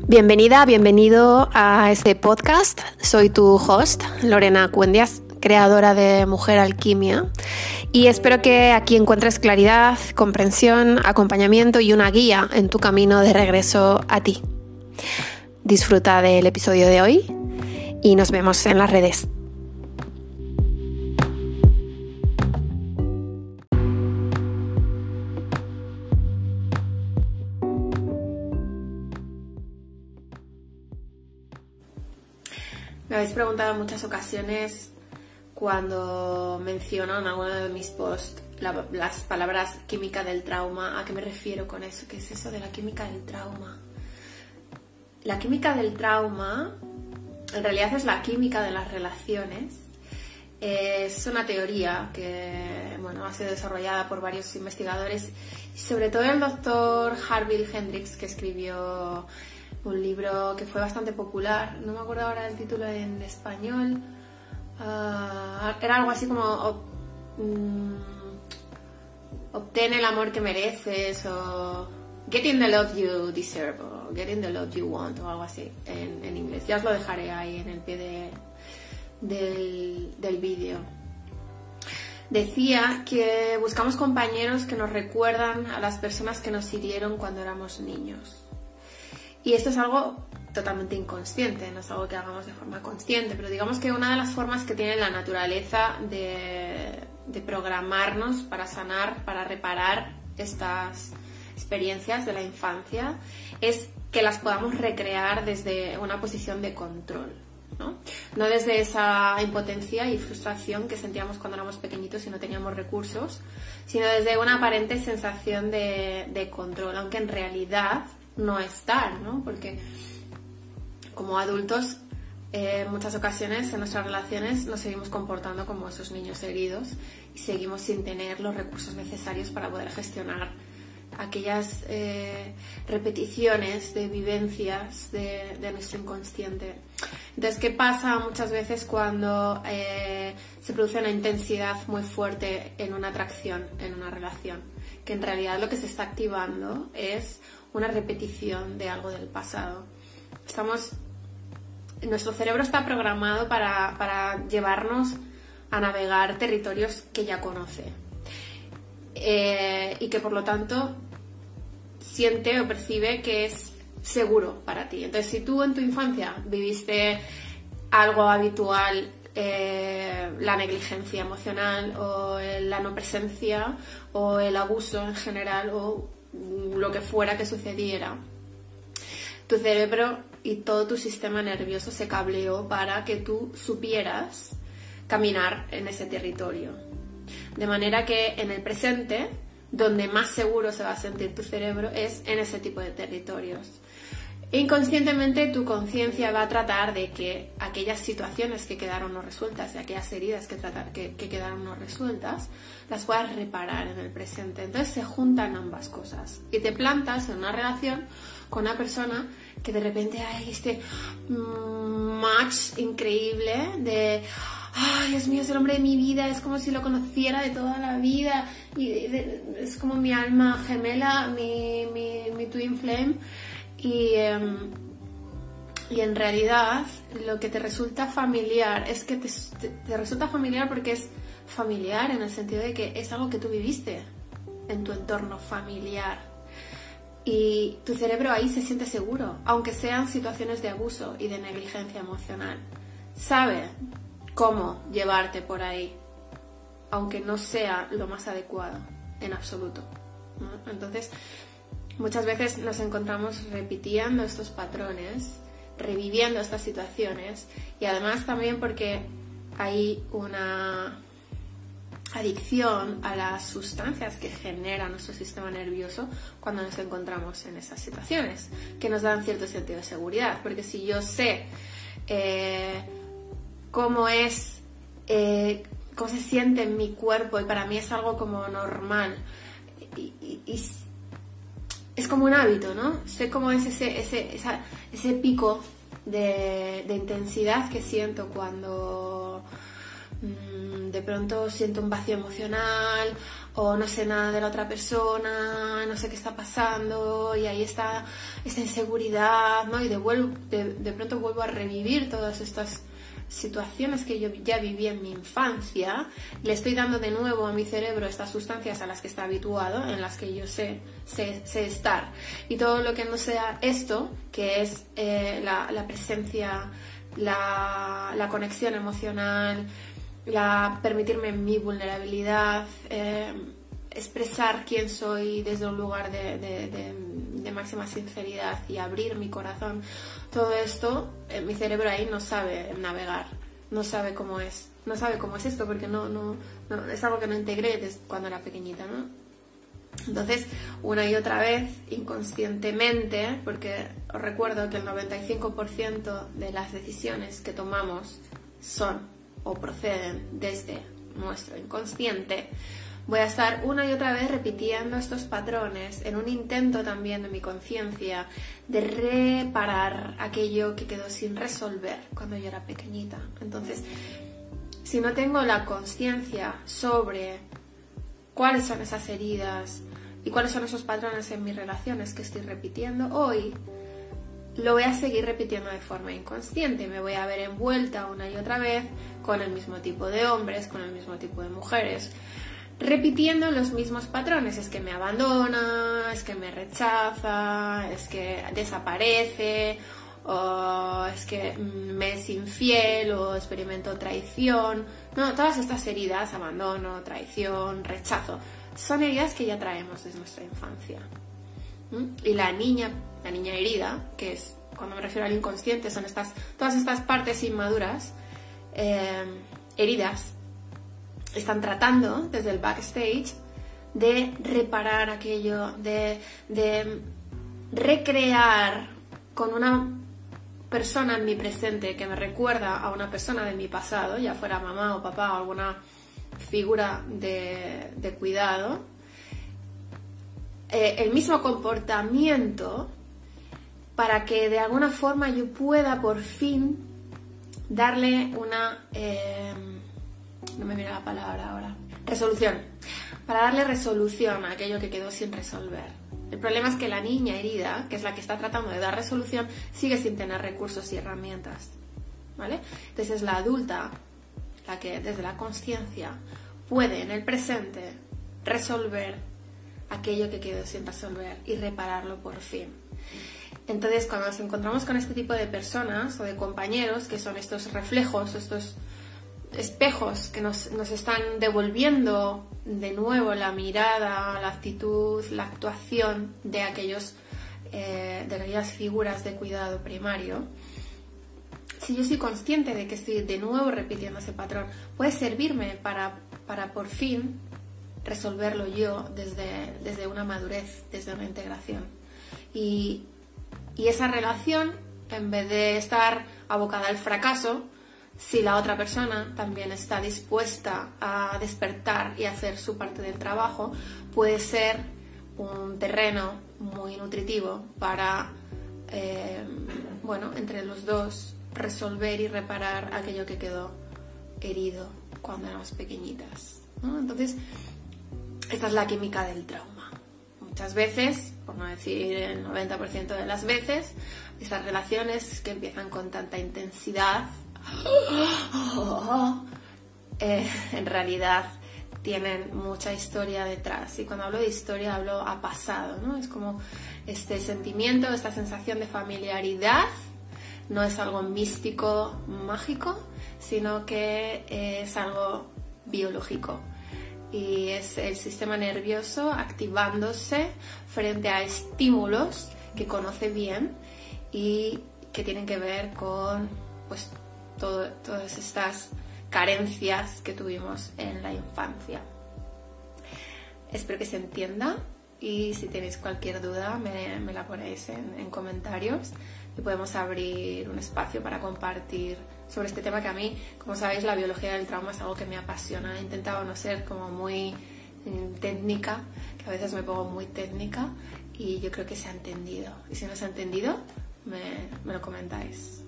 Bienvenida, bienvenido a este podcast. Soy tu host, Lorena Cuendias, creadora de Mujer Alquimia, y espero que aquí encuentres claridad, comprensión, acompañamiento y una guía en tu camino de regreso a ti. Disfruta del episodio de hoy y nos vemos en las redes. Me habéis preguntado en muchas ocasiones cuando menciono en alguno de mis posts las palabras química del trauma, ¿a qué me refiero con eso? ¿Qué es eso de la química del trauma? La química del trauma en realidad es la química de las relaciones. Es una teoría que ha sido desarrollada por varios investigadores y sobre todo el doctor Harville Hendrix, que escribió un libro que fue bastante popular, no me acuerdo ahora el título en español, era algo así como obtén el amor que mereces, o getting the love you deserve, o getting the love you want, o algo así en inglés. Ya os lo dejaré ahí en el pie del vídeo. Decía que buscamos compañeros que nos recuerdan a las personas que nos hirieron cuando éramos niños. Y esto es algo totalmente inconsciente, no es algo que hagamos de forma consciente, pero digamos que una de las formas que tiene la naturaleza de programarnos para sanar, para reparar estas experiencias de la infancia, es que las podamos recrear desde una posición de control, ¿no? Desde esa impotencia y frustración que sentíamos cuando éramos pequeñitos y no teníamos recursos, sino desde una aparente sensación de control, aunque en realidad no es tal, ¿no? Porque como adultos en muchas ocasiones en nuestras relaciones nos seguimos comportando como esos niños heridos y seguimos sin tener los recursos necesarios para poder gestionar aquellas repeticiones de vivencias de nuestro inconsciente. Entonces, ¿qué pasa muchas veces cuando se produce una intensidad muy fuerte en una atracción, en una relación? Que en realidad lo que se está activando es una repetición de algo del pasado. Nuestro cerebro está programado para llevarnos a navegar territorios que ya conoce, y que por lo tanto siente o percibe que es seguro para ti. Entonces, si tú en tu infancia viviste algo habitual, la negligencia emocional o la no presencia o el abuso en general o lo que fuera que sucediera, tu cerebro y todo tu sistema nervioso se cableó para que tú supieras caminar en ese territorio. De manera que en el presente, donde más seguro se va a sentir tu cerebro es en ese tipo de territorios. Inconscientemente tu conciencia va a tratar de que aquellas situaciones que quedaron no resueltas y aquellas heridas que quedaron no resueltas las puedas reparar en el presente. Entonces se juntan ambas cosas y te plantas en una relación con una persona que de repente hay este match increíble de ¡ay, Dios mío, es el hombre de mi vida! Es como si lo conociera de toda la vida y es como mi alma gemela, mi twin flame. Y en realidad lo que te resulta familiar es que te resulta familiar porque es familiar en el sentido de que es algo que tú viviste en tu entorno familiar y tu cerebro ahí se siente seguro, aunque sean situaciones de abuso y de negligencia emocional. Sabe cómo llevarte por ahí, aunque no sea lo más adecuado en absoluto, ¿no? Entonces, muchas veces nos encontramos repitiendo estos patrones, reviviendo estas situaciones y además también porque hay una adicción a las sustancias que genera nuestro sistema nervioso cuando nos encontramos en esas situaciones, que nos dan cierto sentido de seguridad, porque si yo sé cómo se siente en mi cuerpo y para mí es algo como normal y es como un hábito, ¿no? Sé cómo es ese pico de intensidad que siento cuando de pronto siento un vacío emocional o no sé nada de la otra persona, no sé qué está pasando, y ahí está esta inseguridad, ¿no? Y de pronto vuelvo a revivir todas estas situaciones que yo ya viví en mi infancia. Le estoy dando de nuevo a mi cerebro estas sustancias a las que está habituado, en las que yo sé estar. Y todo lo que no sea esto, que es la presencia, la conexión emocional, permitirme mi vulnerabilidad, expresar quién soy desde un lugar de máxima sinceridad y abrir mi corazón, todo esto, mi cerebro ahí no sabe navegar, no sabe cómo es esto, porque no es algo que no integré desde cuando era pequeñita, ¿no? Entonces, una y otra vez, inconscientemente, porque os recuerdo que el 95% de las decisiones que tomamos son o proceden desde nuestro inconsciente, voy a estar una y otra vez repitiendo estos patrones en un intento también de mi conciencia de reparar aquello que quedó sin resolver cuando yo era pequeñita. Entonces, si no tengo la conciencia sobre cuáles son esas heridas y cuáles son esos patrones en mis relaciones que estoy repitiendo hoy, lo voy a seguir repitiendo de forma inconsciente. Me voy a ver envuelta una y otra vez con el mismo tipo de hombres, con el mismo tipo de mujeres, repitiendo los mismos patrones. Es que me abandona, es que me rechaza, es que desaparece, o es que me es infiel, o experimento traición. No, todas estas heridas, abandono, traición, rechazo, son heridas que ya traemos desde nuestra infancia. Y la niña herida, que es, cuando me refiero al inconsciente, son todas estas partes inmaduras, heridas, están tratando desde el backstage de reparar aquello, de recrear con una persona en mi presente que me recuerda a una persona de mi pasado, ya fuera mamá o papá o alguna figura de cuidado, el mismo comportamiento, para que de alguna forma yo pueda por fin darle una... no me viene la palabra ahora. Resolución. Para darle resolución a aquello que quedó sin resolver. El problema es que la niña herida, que es la que está tratando de dar resolución, sigue sin tener recursos y herramientas, ¿vale? Entonces es la adulta la que desde la consciencia puede en el presente resolver aquello que quedó sin resolver y repararlo por fin. Entonces, cuando nos encontramos con este tipo de personas o de compañeros, que son estos reflejos, estos espejos que nos están devolviendo de nuevo la mirada, la actitud, la actuación de aquellas figuras de cuidado primario, si yo soy consciente de que estoy de nuevo repitiendo ese patrón, puede servirme para por fin resolverlo yo desde una madurez, desde una integración. Y esa relación, en vez de estar abocada al fracaso, si la otra persona también está dispuesta a despertar y hacer su parte del trabajo, puede ser un terreno muy nutritivo para, entre los dos resolver y reparar aquello que quedó herido cuando éramos pequeñitas, ¿no? Entonces, esta es la química del trauma. Muchas veces, por no decir el 90% de las veces, estas relaciones que empiezan con tanta intensidad en realidad tienen mucha historia detrás. Y cuando hablo de historia hablo a pasado, ¿no? Es como este sentimiento, esta sensación de familiaridad no es algo místico, mágico, sino que es algo biológico. Y es el sistema nervioso activándose frente a estímulos que conoce bien y que tienen que ver con, pues, todas estas carencias que tuvimos en la infancia. Espero que se entienda, y si tenéis cualquier duda me la ponéis en comentarios y podemos abrir un espacio para compartir sobre este tema, que a mí, como sabéis, la biología del trauma es algo que me apasiona. He intentado no ser como muy técnica, que a veces me pongo muy técnica, y yo creo que se ha entendido. Y si no se ha entendido, me lo comentáis.